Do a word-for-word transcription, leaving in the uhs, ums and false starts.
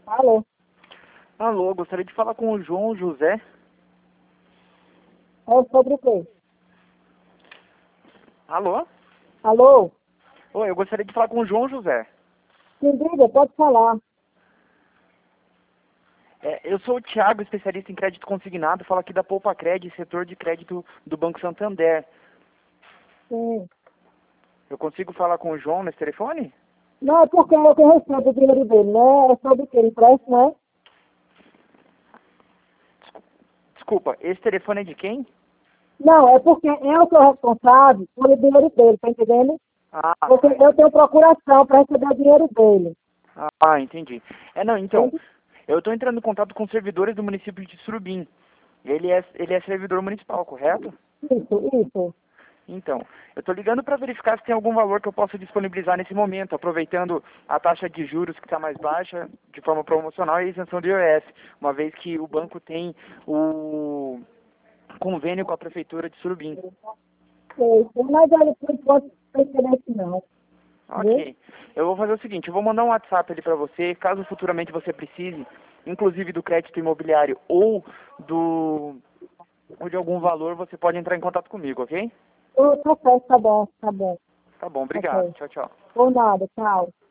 Alô? Alô, gostaria de falar com o João José. É sobre o quê? Alô? Alô? Oi, eu gostaria de falar com o João José. Sim, diga, pode falar. É, eu sou o Thiago, especialista em crédito consignado, falo aqui da Poupa Cred, setor de crédito do Banco Santander. Sim. Eu consigo falar com o João nesse telefone? Não, é porque eu que recebo o dinheiro dele, né? É sobre o que ele presta, né? Desculpa, esse telefone é de quem? Não, é porque eu sou responsável pelo dinheiro dele, tá entendendo? Ah, Porque tá. eu tenho procuração para receber o dinheiro dele. Ah, entendi. É, não, então, Entende? eu estou entrando em contato com servidores do município de Surubim. Ele é, ele é servidor municipal, correto? Isso, isso. Então, eu estou ligando para verificar se tem algum valor que eu possa disponibilizar nesse momento, aproveitando a taxa de juros que está mais baixa, de forma promocional, e a isenção do I O S, uma vez que o banco tem o convênio com a prefeitura de Surubim. Sei, sei, mas olha, por enquanto, não tem interesse não. Viu? Ok. Eu vou fazer o seguinte, eu vou mandar um WhatsApp ali para você, caso futuramente você precise, inclusive do crédito imobiliário ou do ou de algum valor, você pode entrar em contato comigo, ok? Eu tô certo, tá bom, tá bom. Tá bom, obrigado. Ok. Tchau, tchau. Por nada, tchau.